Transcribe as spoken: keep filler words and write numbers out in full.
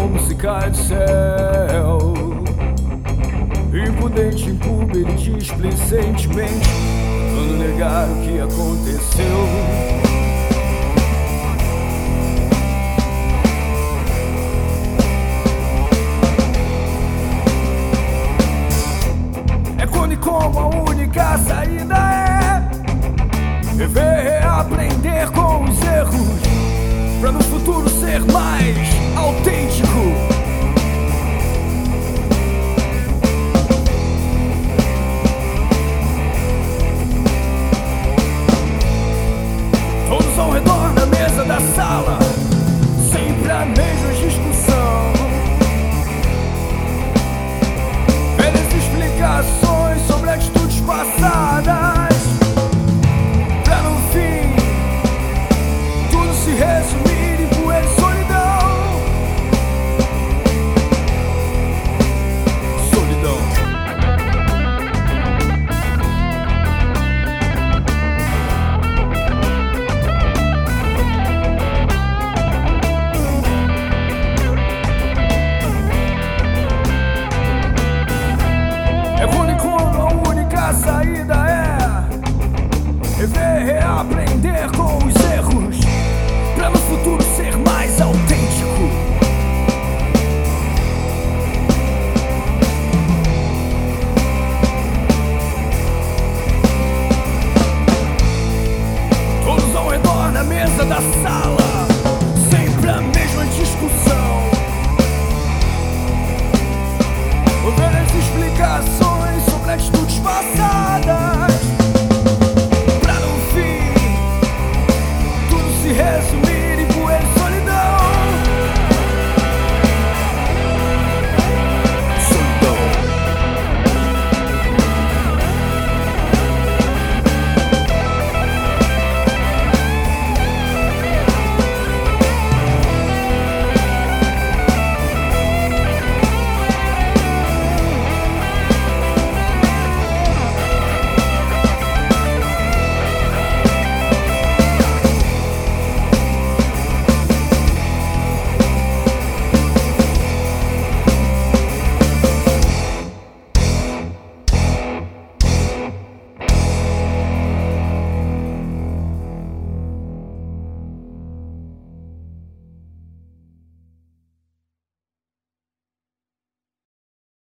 como se cai do céu. Impudente, impúber e displicentemente tentando negar o que aconteceu. Como a única saída é rever, reaprender com os erros, pra no futuro ser mais autêntico. Todos ao redor da mesa da sala, sempre a mesma discussão, velhas explicações sobre atitudes passadas, pra no fim tudo se resumir em poeira e solidão. Solidão. É quando como a única saída é rever, reaprender com os erros, pra no futuro ser mais autêntico. Todos ao redor da mesa da sala, sempre a mesma discussão, velhas explicações